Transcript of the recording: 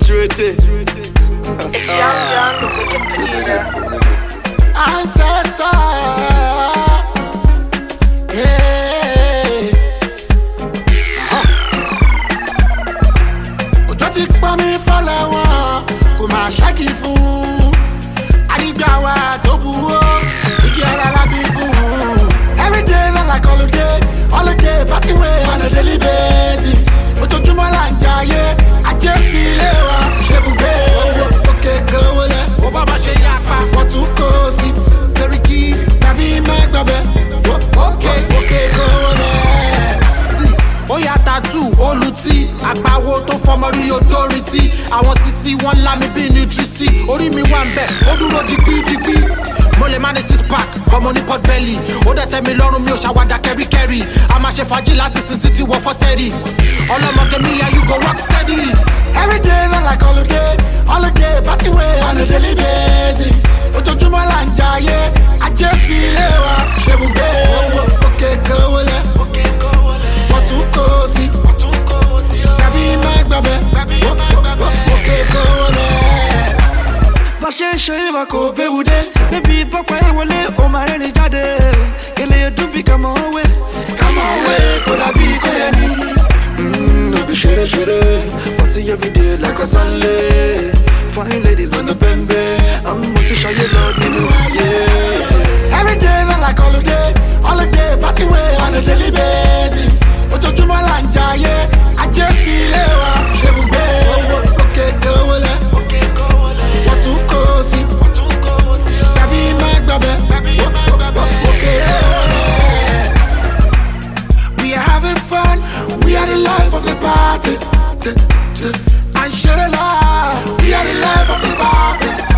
Situated. It's Young John, the wicked producer. Ancestor. Yeah. Ojo ti pa mi fọlẹ̀ wọn, kò máa ṣáàkì fún. Àdìgbà wa tó buwó, igi ara la fi fún. Every day not like holiday, party way on a daily basis. Ojoojúmọ́ là ń jayé, ajé fi lé wa, ṣe bùgbé. Òkè kan wọlé, ó bá ma ṣe yapa. Wọ́n tún kó sí, Sẹ́ríkì, tàbí mẹ́gbàbẹ́. Òkè kan wọlé. Sí, ó yà tàtú, olùtí, àgbàwo tó fọmọ rí odórin tí. Àwọn sisi wọn lámi bí nutrisi. Orí mi wà ń bẹ̀, ó dúró digbídigbí. Mo lè má ní six pack, ọmọ ní pot belly. Ó dẹ̀ tẹ́ mi lọ́rùn mi ò ṣàwádà kẹ́ríkẹ́rí. A máa ṣe fàájì láti sin títí wọ fọ́tẹ́rì. Ọlọ́mọge mi yà you go rock steady. Every day not like holiday, party way on a daily basis. Ojoojúmọ́ là ń jayé, ajé fi lé wa, ṣe bùgbé. Òkè kan wọlé, wọ́n tún kó sí. Tàbí mẹ́gbàbẹ́, òkè kan wọlé. Bá ṣe ń ṣe ìwà kò béwu dé. Níbi ìbọ́pẹ́ ìwọlé, ó máa rẹ́rìn jáde. Gèlè dùn bí kàmọ́ wé. Kò dàbí kò yẹ ní. No be ṣeré, party every day like a Sunday. Fine ladies on the bembe, àmọ́ ti ṣayé lọ nínú ayé. Every day not like holiday, party way on a daily basis. Ojoojúmọ́ là ń jayé, ajé fi lé wa, ṣe bùgbé. Òkè kan wọlé, wọ́n tún kó sí. Tàbí mẹ́gbàbẹ́, òkè kan wọlé. We are having fun, we are the life of the party. And share the love, we are the life of the party.